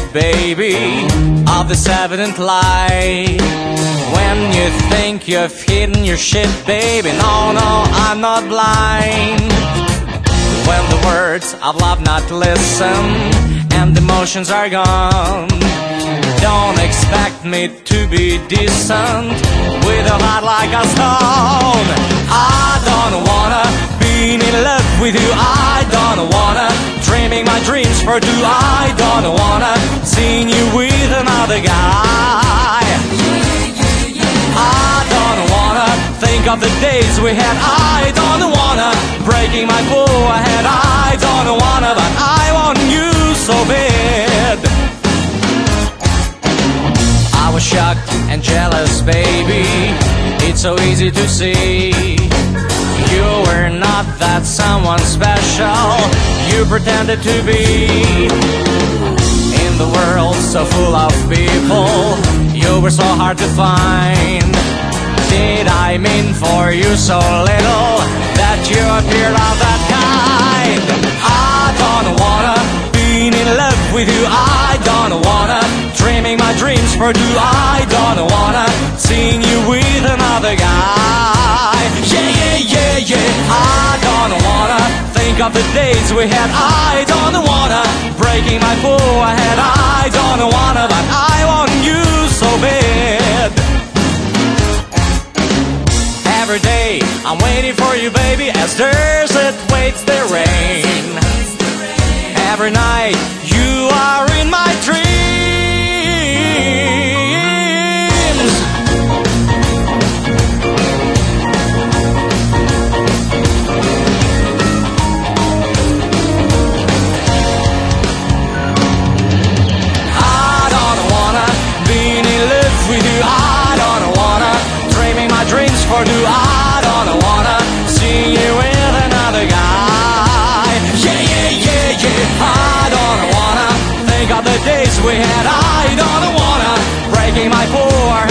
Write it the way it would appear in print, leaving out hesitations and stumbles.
baby, of the seventh lie. When you think you've hidden your shit, baby, no, I'm not blind. When the words of love not listen and the emotions are gone, don't expect me to be decent with a heart like a stone. I don't wanna be in love with you, I don't wanna dreaming my dreams for two, I don't wanna seeing you with another guy. I don't wanna think of the days we had, I don't wanna breaking my forehead, I don't wanna, but I want you so bad. I was shocked and jealous, baby, it's so easy to see. You were not that someone special you pretended to be. In the world so full of people, you were so hard to find. Did I mean for you so little that you appeared of that kind? I don't wanna be in love with you, I don't wanna dreaming my dreams for you, I don't wanna seeing you with another guy. Yeah, I don't wanna think of the days we had, I don't wanna breaking my forehead, I don't wanna, but I want you so bad. Every day I'm waiting for you, baby, as desert waits the rain. Every night you are in my dreams. I don't wanna be in love with you, I don't wanna dreaming my dreams for you, I don't wanna see you with another guy. Yeah, I don't wanna think of the days we had, I don't wanna breaking my forehead,